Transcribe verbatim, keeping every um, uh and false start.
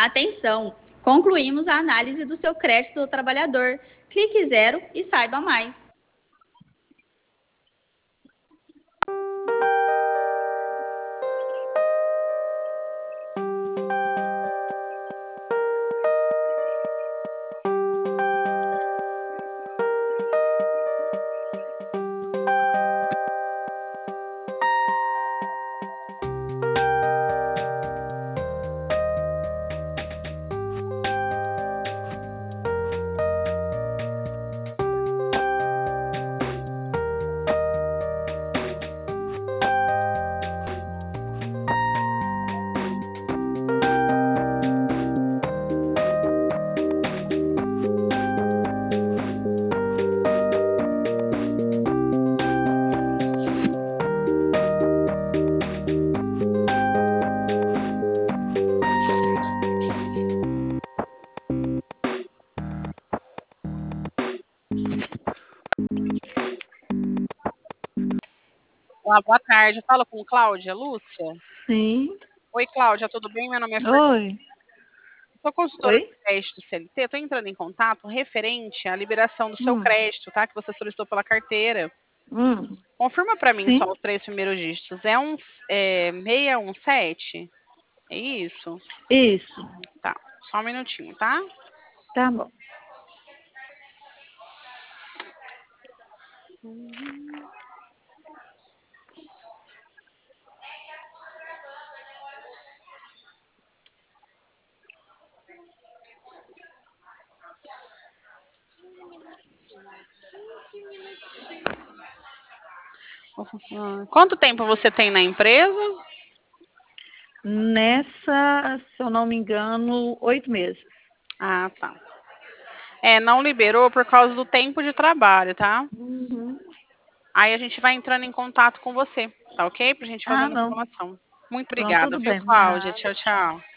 Atenção! Concluímos a análise do seu crédito do trabalhador. Clique zero e saiba mais. Olá, boa tarde. Eu falo com Cláudia Lúcia? Sim. Oi, Cláudia, tudo bem? Meu nome é Fernanda. Oi. Sou consultora Oi? de crédito C L T. Estou entrando em contato referente à liberação do seu Hum. crédito, tá? Que você solicitou pela carteira. Hum. Confirma para mim Sim. só os três primeiros dígitos. É um é, seis um sete? É isso? Isso. Tá. Só um minutinho, tá? Tá bom. Quanto tempo você tem na empresa? Nessa, se eu não me engano, oito meses. Ah, tá. É, não liberou por causa do tempo de trabalho, tá? Uhum. Aí a gente vai entrando em contato com você, tá ok? Pra gente fazer Ah, uma não. reclamação. Muito Então, obrigada, tudo viu, bem. Cláudia? Nada. Tchau, tchau.